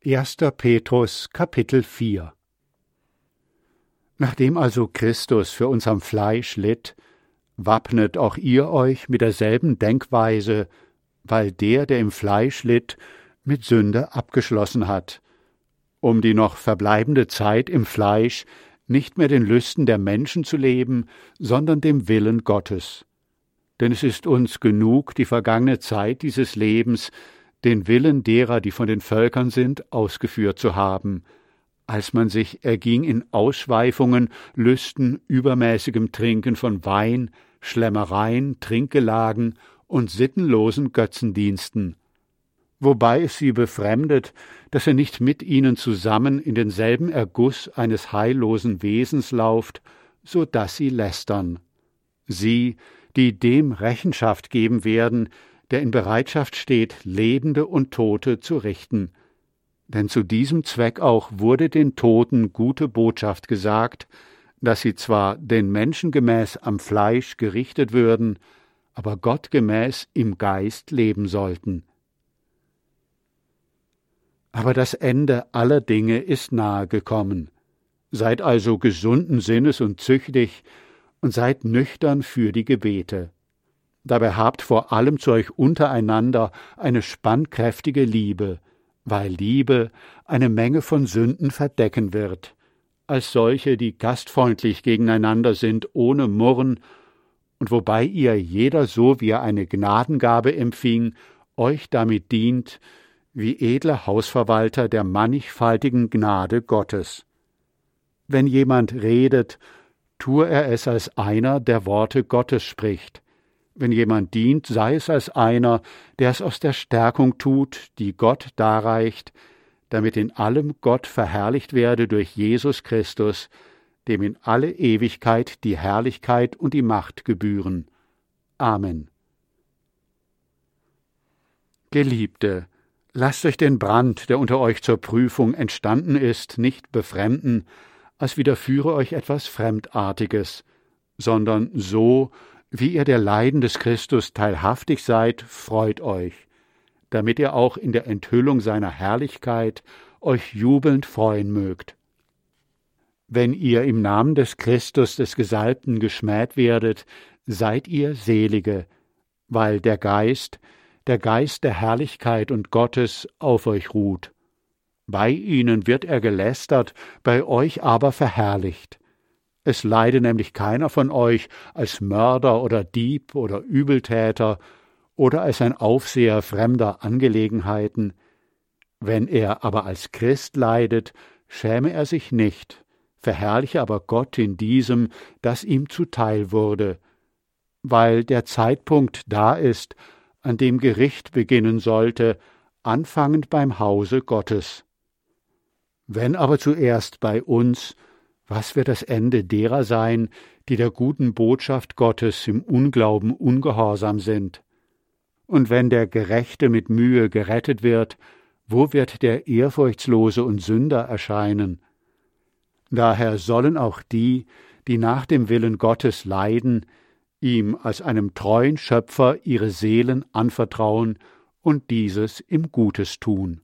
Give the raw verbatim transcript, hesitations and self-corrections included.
erster Petrus, Kapitel vier. Nachdem also Christus für uns am Fleisch litt, wappnet auch ihr euch mit derselben Denkweise, weil der, der im Fleisch litt, mit Sünde abgeschlossen hat, um die noch verbleibende Zeit im Fleisch nicht mehr den Lüsten der Menschen zu leben, sondern dem Willen Gottes. Denn es ist uns genug, die vergangene Zeit dieses Lebens, den Willen derer, die von den Völkern sind, ausgeführt zu haben, als man sich erging in Ausschweifungen, Lüsten, übermäßigem Trinken von Wein, Schlemmereien, Trinkgelagen und sittenlosen Götzendiensten, wobei es sie befremdet, dass er nicht mit ihnen zusammen in denselben Erguss eines heillosen Wesens lauft, so dass sie lästern. Sie, die dem Rechenschaft geben werden, der in Bereitschaft steht, Lebende und Tote zu richten. Denn zu diesem Zweck auch wurde den Toten gute Botschaft gesagt, dass sie zwar den Menschen gemäß am Fleisch gerichtet würden, aber Gott gemäß im Geist leben sollten. Aber das Ende aller Dinge ist nahe gekommen. Seid also gesunden Sinnes und züchtig und seid nüchtern für die Gebete. Dabei habt vor allem zu euch untereinander eine spannkräftige Liebe, weil Liebe eine Menge von Sünden verdecken wird, als solche, die gastfreundlich gegeneinander sind, ohne Murren, und wobei ihr jeder so, wie er eine Gnadengabe empfing, euch damit dient, wie edle Hausverwalter der mannigfaltigen Gnade Gottes. Wenn jemand redet, tue er es als einer, der Worte Gottes spricht. Wenn jemand dient, sei es als einer, der es aus der Stärkung tut, die Gott darreicht, damit in allem Gott verherrlicht werde durch Jesus Christus, dem in alle Ewigkeit die Herrlichkeit und die Macht gebühren. Amen. Geliebte, lasst euch den Brand, der unter euch zur Prüfung entstanden ist, nicht befremden, als widerführe euch etwas Fremdartiges, sondern so, wie ihr der Leiden des Christus teilhaftig seid, freut euch, damit ihr auch in der Enthüllung seiner Herrlichkeit euch jubelnd freuen mögt. Wenn ihr im Namen des Christus des Gesalbten geschmäht werdet, seid ihr Selige, weil der Geist, der Geist der Herrlichkeit und Gottes auf euch ruht. Bei ihnen wird er gelästert, bei euch aber verherrlicht. Es leide nämlich keiner von euch als Mörder oder Dieb oder Übeltäter oder als ein Aufseher fremder Angelegenheiten. Wenn er aber als Christ leidet, schäme er sich nicht, verherrliche aber Gott in diesem, das ihm zuteil wurde, weil der Zeitpunkt da ist, an dem Gericht beginnen sollte, anfangend beim Hause Gottes. Wenn aber zuerst bei uns, was wird das Ende derer sein, die der guten Botschaft Gottes im Unglauben ungehorsam sind? Und wenn der Gerechte mit Mühe gerettet wird, wo wird der Ehrfurchtslose und Sünder erscheinen? Daher sollen auch die, die nach dem Willen Gottes leiden, ihm als einem treuen Schöpfer ihre Seelen anvertrauen und dieses im Gutes tun.